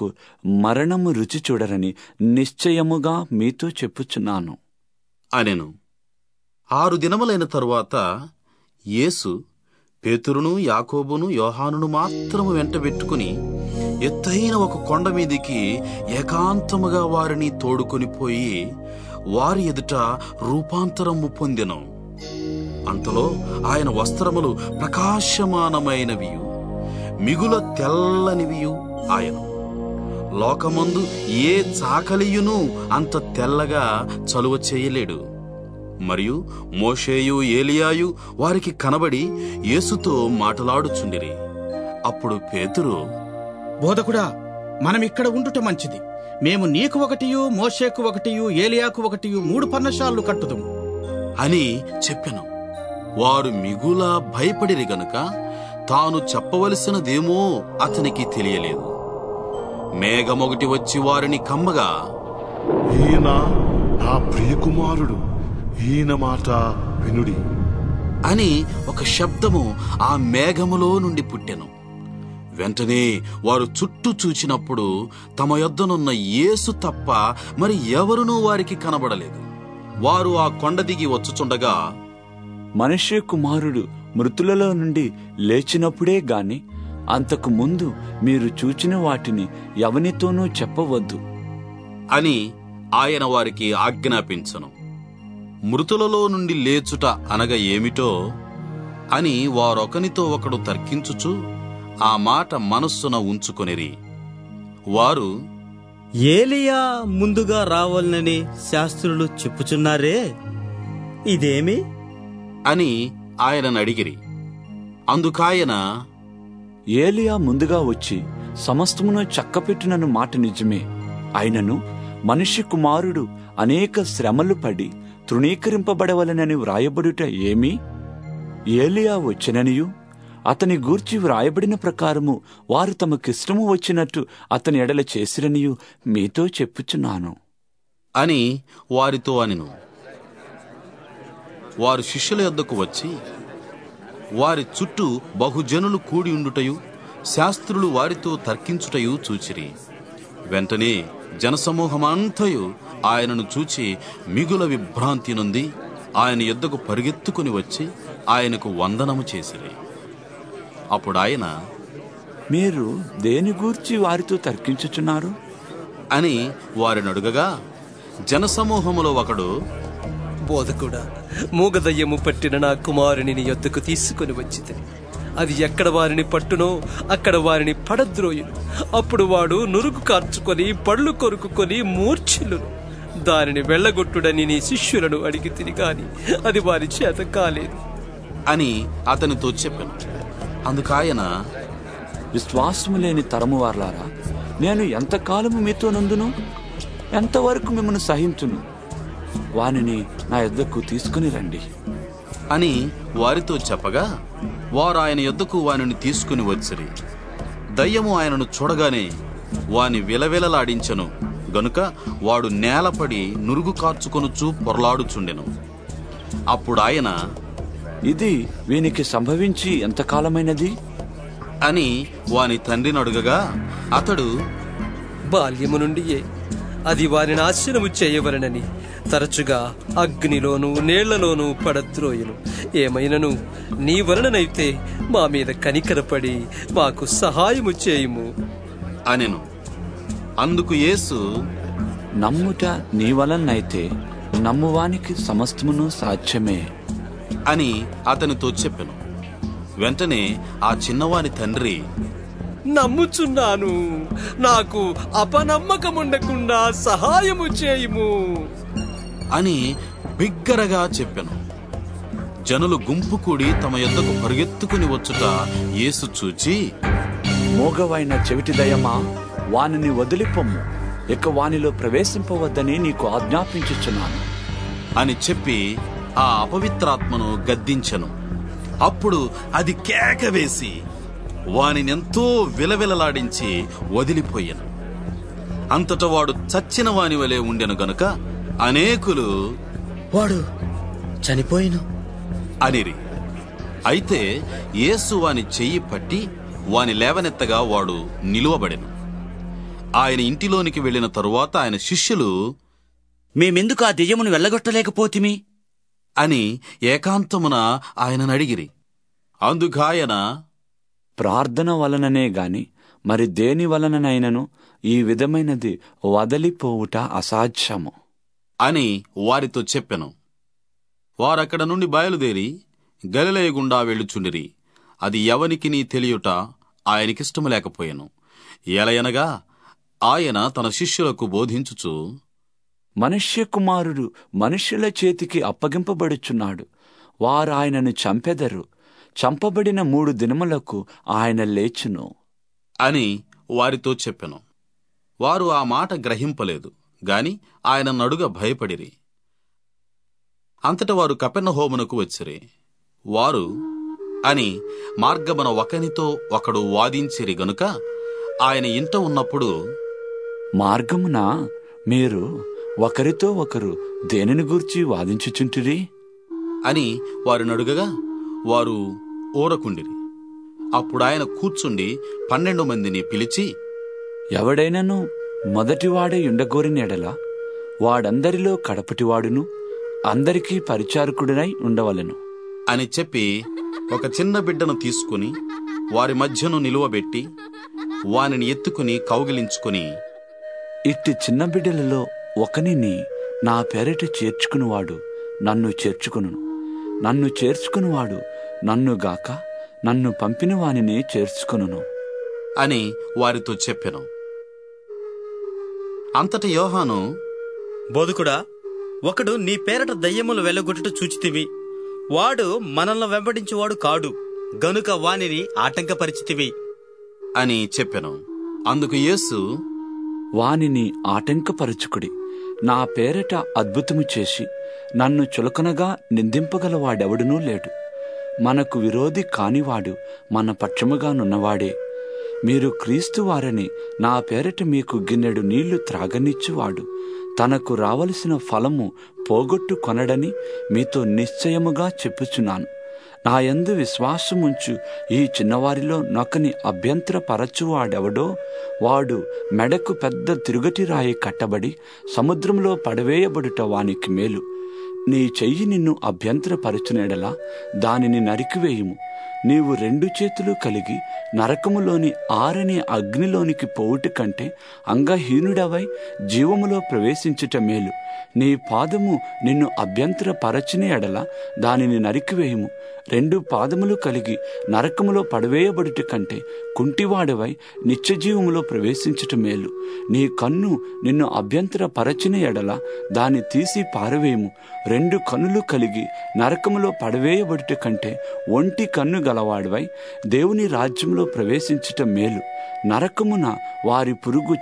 వరకు మరణము రుచి చూడరని నిశ్చయముగా మీతో చెప్పుచున్నాను అనెను. 6 దినములైన తరువాత యేసు పేతురును, యాకోబును, యోహానును మాత్రము వెంటబెట్టుకుని ఎత్తైన ఒక కొండ మీదికి ఏకాంతముగా వారిని తోడుకొని పోయి వారి ఎదుట రూపాంతరము పొందెను. అంతలో ఆయన వస్త్రములు ప్రకాశమానమైనవియు మిగుల తెల్లనివియు ఆయన. లోకమందు ఏ చాకలియును అంత తెల్లగా చలువ చేయలేడు. మరియు మోషేయు, ఏలియాయు వారికి కనబడి యేసుతో మాటలాడుచుండిరి. అప్పుడు పేతురు, బోధకుడా, మనమిక్కడ ఉండుట మంచిది. మేము నీకు ఒకటియు, మోషేకు ఒకటియు, ఏలియాకు ఒకటియు 3 పర్ణశాలలు కట్టుదుము అని చెప్పెను. వారు మిగుల భయపడిరి గనుక తాను చెప్పవలసినదేమో అతనికి తెలియలేదు. మేఘమొకటి వచ్చి వారిని కమ్మగా, ఈయన నా ప్రియకుమారుడు, ఈయన మాట వినుడి అని ఒక శబ్దము ఆ మేఘములో నుండి పుట్టెను. వెంటనే వారు చుట్టూ చూచినప్పుడు తమ యొద్దనున్న యేసు తప్ప మరి ఎవరునూ వారికి కనబడలేదు. వారు ఆ కొండ దిగి వచ్చుచుండగా, మనుష్య కుమారుడు మృతులలో నుండి లేచినప్పుడే గాని అంతకు ముందు మీరు చూచిన వాటిని ఎవనితోనూ చెప్పవద్దు అని ఆయన వారికి ఆజ్ఞాపించెను. మృతులలో నుండి లేచుట అనగా ఏమిటో అని వారొకనితో ఒకడు తర్కించుచు ఆ మాట మనస్సున ఉంచుకొనిరి. వారు, ఏలియా ముందుగా రావాలని శాస్త్రులు చెప్పుచున్నారే, ఇదేమి అని ఆయనను అడిగిరి. అందుకాయన, ఏలియా ముందుగా వచ్చి సమస్తమును చక్కపెట్టునను మాట నిజమే. అయినను మనిషి కుమారుడు అనేక శ్రమలు పడి తృణీకరింపబడవలనని వ్రాయబడుట ఏమి? ఏలియా వచ్చిననియు అతని గూర్చి వ్రాయబడిన ప్రకారము వారు తమకిష్టము వచ్చినట్టు అతని ఎడల చేసిరనియు మీతో చెప్పుచున్నాను అని వారితో అనెను. వారు శిష్యుల యొద్దకు వచ్చి వారి చుట్టూ బహుజనులు కూడి ఉండుటయు శాస్త్రులు వారితో తర్కించుటయు చూచిరి. వెంటనే జనసమూహమంతయు ఆయనను చూచి మిగుల విభ్రాంతి నొంది ఆయన యొద్దకు పరిగెత్తుకుని వచ్చి ఆయనకు వందనము చేసిరి. అప్పుడు ఆయన, మీరు దేని గూర్చి వారితో తర్కించుచున్నారు అని వారిని అడుగగా, జనసమూహములో ఒకడు, బోధకుడా, మూగదయ్యము పట్టిన నా కుమారుని నీ యొద్దకు తీసుకుని వచ్చితే అది ఎక్కడ వారిని పట్టునో అక్కడ వారిని పడద్రోయును. అప్పుడు వాడు నురుగు కార్చుకొని పళ్ళు కొరుకుకొని మూర్ఛిల్లును. దానిని వెళ్ళగొట్టుడని నీ శిష్యులను అడిగి తిరిగాని అది వారి చేత కాలేదు అని అతనితో చెప్పాను. అందుకాయన, విశ్వాసము లేని తరము వారలారా, నేను ఎంతకాలము మీతో నందును? ఎంతవరకు మిమ్మల్ని సహించును? వానిని నా యొద్దకు తీసుకుని రండి అని వారితో చెప్పగా వారు ఆయన యొద్దకు వానిని తీసుకుని వచ్చిరి. దయ్యము ఆయనను చూడగానే వాని విలవిలలాడించెను గనుక వాడు నేలపడి నురుగు కార్చుకొనుచు పొరలాడుచుండెను. అప్పుడు ఆయన, ఇది వీనికి సంభవించి ఎంతకాలమైనది అని వాని తండ్రిని అడుగగా అతడు, బాల్యము నుండియే అది వారి నాశనము చేయవలనని తరచుగా అగ్నిలోను నీళ్లలోనూ పడద్రోయును. ఏమైనను నీ వలననైతే మా మీద కనికరపడి మాకు సహాయము చేయుము అనెను. అందుకు యేసు, నమ్ముట నీ వలనైతే నమ్మువానికి సమస్తమును సాధ్యమే అని అతనితో చెప్పెను. వెంటనే ఆ చిన్నవాని తండ్రి, నమ్ముచున్నాను, నాకు అపనమ్మకముండకుండా సహాయము చేయుము అని బిగ్గరగా చెప్పెను. జనులు గుంపు కూడి తమ యొద్దకు పరిగెత్తుకుని వచ్చుట యేసు చూచి, మోగవైన చెవిటి దయమా, వానిని వదిలిపొమ్ము, ఇక వానిలో ప్రవేశింపవద్దని నీకు ఆజ్ఞాపించుచున్నాను అని చెప్పి ఆ అపవిత్రాత్మను గద్దించెను. అప్పుడు అది కేక వేసి వానినెంతో విలవిలలాడించి వదిలిపోయెను. అంతటా వాడు చచ్చిన వాని వలె ఉండెను గనుక అనేకులు, వాడు చనిపోయిను అనిరి. అయితే యేసు వాని చెయ్యి పట్టి వాని లేవనెత్తగా వాడు నిలువబడెను. ఆయన ఇంటిలోనికి వెళ్ళిన తరువాత ఆయన శిష్యులు మేమెందుకు ఆ దెయ్యమును వెళ్ళగొట్టలేకపోతిమి అని ఏకాంతమున ఆయనను అడిగిరి. అందుకాయన, ప్రార్థన వలననే గాని మరి దేని వలననైనను ఈ విధమైనది వదలిపోవుట అసాధ్యము అని వారితో చెప్పెను. వారక్కడ నుండి బయలుదేరి గలిలయ గుండా వెళ్ళుచుండిరి. అది ఎవనికిని తెలియుట ఆయనకిష్టము లేకపోయెను. ఎలయనగా ఆయన తన శిష్యులకు బోధించుచు, మనుష్య కుమారుడు మనుష్యుల చేతికి అప్పగింపబడుచున్నాడు. వారు ఆయనను చంపెదరు. చంపబడిన 3 దినములకు ఆయన లేచును అని వారితో చెప్పెను. వారు ఆ మాట గ్రహింపలేదు గాని ఆయన నడుగ భయపడిరి. అంతట వారు కపెర్నహూమునకు వచ్చిరి. వారు అని మార్గమున ఒకనితో ఒకడు వాదించిరి గనుక ఆయన ఇంట ఉన్నప్పుడు, మార్గమున మీరు ఒకరితో ఒకరు దేనిని గూర్చి వాదించుచుంటిరి అని వారు నడుగగా వారు ఊరకుండిరి. అప్పుడు ఆయన కూర్చుండి 12 మందిని పిలిచి, ఎవడైనను మొదటివాడే ఉండగోరిన ఎడల వాడందరిలో కడపటివాడును అందరికీ పరిచారకుడినై ఉండవలెను అని చెప్పి ఒక చిన్న బిడ్డను తీసుకుని వారి మధ్యను నిలువబెట్టి వానిని ఎత్తుకుని కౌగిలించుకుని, ఇట్టి చిన్న బిడ్డలలో ఒకనిని నా పేరిట చేర్చుకునివాడు నన్ను చేర్చుకును, నన్ను చేర్చుకునివాడు నన్నుగాక నన్ను పంపిన వానినే చేర్చుకును అని వారితో చెప్పెను. అంతట యోహాను, బోధకుడా, ఒకడు నీ పేరట దయ్యములు వెళ్ళగొట్టుట చూచితివి. వాడు మనల్ని వెంబడించువాడు కాడు గనుక వానిని ఆటంకపరిచితివి అని చెప్పెను. అందుకు యేసు, వానిని ఆటంకపరచుకుడి. నా పేరట అద్భుతము చేసి నన్ను చులకనగా నిందింపగలవాడెవడునూ లేడు. మనకు విరోధి కానివాడు మన పక్షముగానున్నవాడే. మీరు క్రీస్తు వారని నా పేరట మీకు గిన్నెడు నీళ్లు త్రాగనిచ్చువాడు తనకు రావలసిన ఫలము పోగొట్టు కొనడని మీతో నిశ్చయముగా చెప్పుచున్నాను. నా యందు విశ్వాసముంచు ఈ చిన్నవారిలో నొకని అభ్యంతరపరచువాడెవడో వాడు మెడకు పెద్ద తిరుగటి రాయి కట్టబడి సముద్రంలో పడవేయబడుట వానికి మేలు. నీ చెయ్యి నిన్ను అభ్యంతరపరచునేడలా దానిని నరికివేయుము. నీవు 2 చేతులు కలిగి నరకములోని ఆరని అగ్నిలోనికి పోవుట కంటే అంగహీనుడవై జీవములో ప్రవేశించుట మేలు. నీ పాదము నిన్ను అభ్యంతరపరచిన ఎడల దానిని నరికివేయుము. 2 పాదములు కలిగి నరకములో పడవేయబడుట కంటే కుంటివాడవై నిత్యజీవములో ప్రవేశించుట మేలు. నీ కన్ను నిన్ను అభ్యంతరపరచిన ఎడల దాన్ని తీసి పారవేయము. 2 కన్నులు కలిగి నరకములో పడవేయబడుట కంటే ఒంటి కన్ను గలవాడవై దేవుని రాజ్యంలో ప్రవేశించుట మేలు. నరకమున వారి పురుగు